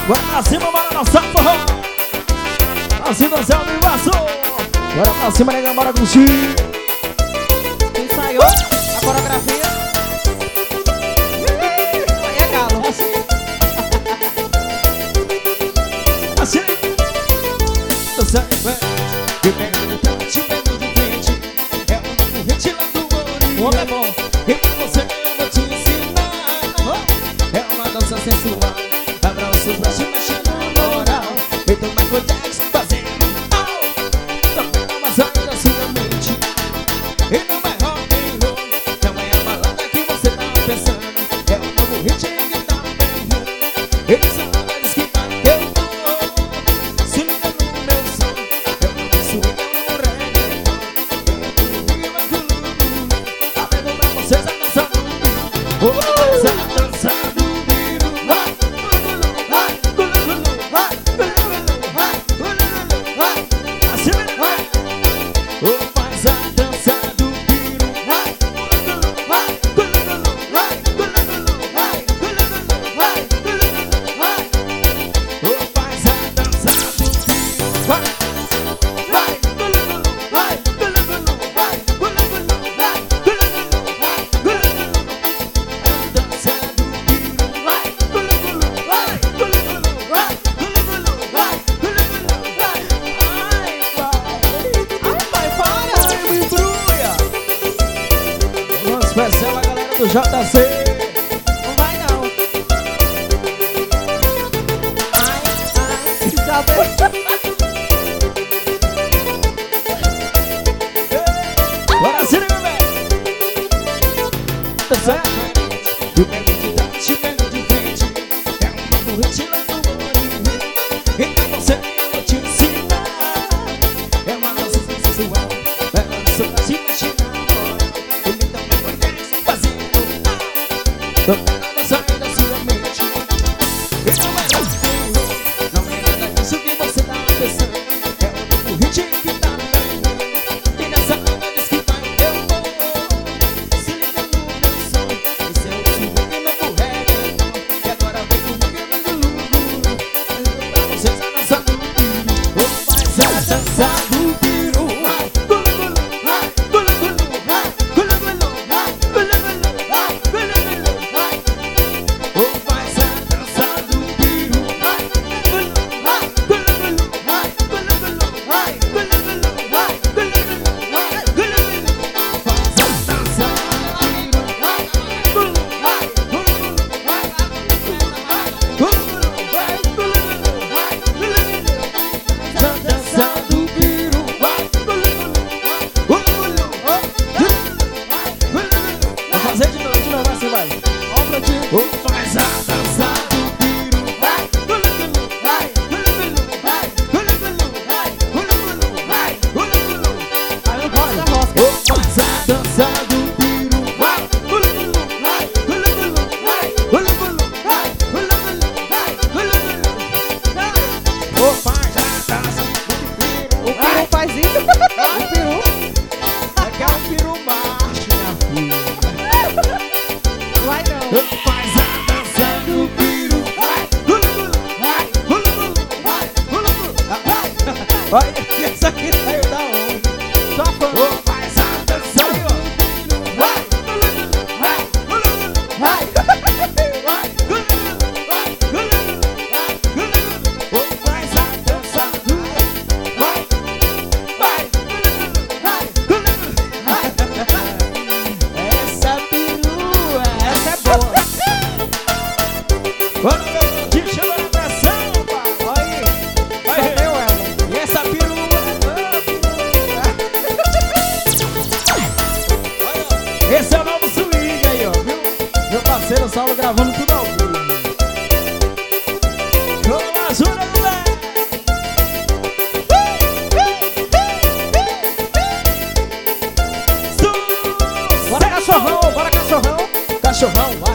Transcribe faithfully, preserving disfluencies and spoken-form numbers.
Bora pra cima, bora dançar forró. Assim dançar o vivaço. Bora pra cima, nega, bora curtir. Ensaiou a coreografia. Aí é galo. Assim. Assim. Dançar em frente. Eu pego de frente, eu pego de frente. É o novo hit lá do Mori. O homem é bom. E pra você eu vou te ensinar. É uma dança sensual. Abraço pra te mexer na moral. Então vai cuidar fazendo mal. Também não vai sair da sua mente. E não é rock and roll. Não é a balada que você tá pensando. É o novo hit que tá pegando. Eles são lugares que tá que eu vou. Se liga no meu som. Eu não swing, eu não reggaeton. Eu não vivo tudo. Tá vendo pra vocês a dança do biru. Oh, a dança do biru. Assim mesmo. Oh, faz a dança do biru. Oh, faz a dança do biru. Vai, vai, vai, dança do biru. Ai, para. Ai, me embrulha. Uma especial a galera do J C. Não vai não. Ai, ai. Sabe? Bora, Cine, meu bem. Dança. Eu pego de frente, eu pego de frente. É um novo hit lá do Mori. Então você eu vou te ensinar. É uma dança sensual. É uma dança pra te mexer na moral. Ele também conhece fazendo mal. Também não vai sair da sua mente. E não é rock and roll. Não é nada disso que você tá pensando. É um novo hit que tá pegando. E nessa onda diz que vai eu vou. Se liga no meu som. Esse é o swing novo reggaeton. E agora vem comigo e vem do lucro. Pra vocês a dança do biru. Ou faz a dança do biru. Ou faz a dança do biru. Faz a dança do biru. Vou fazer de novo, de novo, assim vai. Ó pra ti. Ou faz a dança do biru. Aí eu gosto da rosca. Ou faz a dança do biru. Ou faz a dança do biru. O peru faz isso. O peru. É que é um peru baixo, minha filha. Vai não. Ou faz a dança do biru. Olha, essa aqui saiu da onde? Só fã. Ou faz a dança do Ou faz a dança do vai, vai. Essa perua, essa é boa. Bora, meu gordinho, chama na pressão, pai. Olha aí, olha aí. Meu ela. E essa perua, olha, esse é o novo swing aí, ó, viu? Meu parceiro Saulo gravando tudo ao vivo. Vamos lá, jura, moleque. Bora cachorrão, bora cachorrão. Cachorrão,